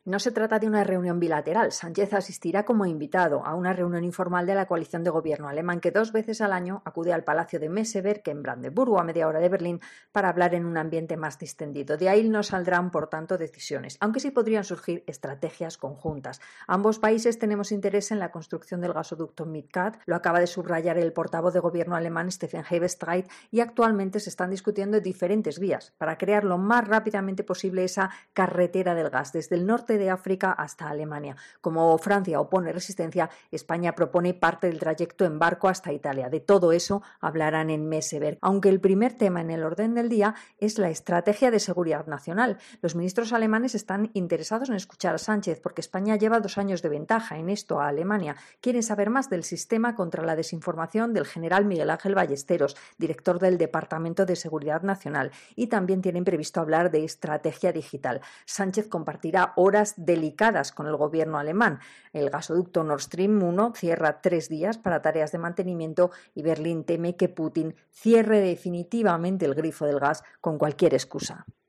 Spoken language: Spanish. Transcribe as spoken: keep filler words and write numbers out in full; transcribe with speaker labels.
Speaker 1: No se trata de una reunión bilateral. Sánchez asistirá como invitado a una reunión informal de la coalición de gobierno alemán que dos veces al año acude al Palacio de Meseberg, en Brandeburgo, a media hora de Berlín, para hablar en un ambiente más distendido. De ahí no saldrán, por tanto, decisiones, aunque sí podrían surgir estrategias conjuntas. Ambos países tenemos interés en la construcción del gasoducto MidCat, lo acaba de subrayar el portavoz de gobierno alemán Steffen Hebestreit, y actualmente se están discutiendo diferentes vías para crear lo más rápidamente posible esa carretera del gas desde el norte de África hasta Alemania. Como Francia opone resistencia, España propone parte del trayecto en barco hasta Italia. De todo eso hablarán en Meseberg, aunque el primer tema en el orden del día es la estrategia de seguridad nacional. Los ministros alemanes están interesados en escuchar a Sánchez porque España lleva dos años de ventaja en esto a Alemania. Quieren saber más del sistema contra la desinformación del general Miguel Ángel Ballesteros, director del Departamento de Seguridad Nacional, y también tienen previsto hablar de estrategia digital. Sánchez compartirá horas delicadas con el gobierno alemán. El gasoducto Nord Stream uno cierra tres días para tareas de mantenimiento y Berlín teme que Putin cierre definitivamente el grifo del gas con cualquier excusa.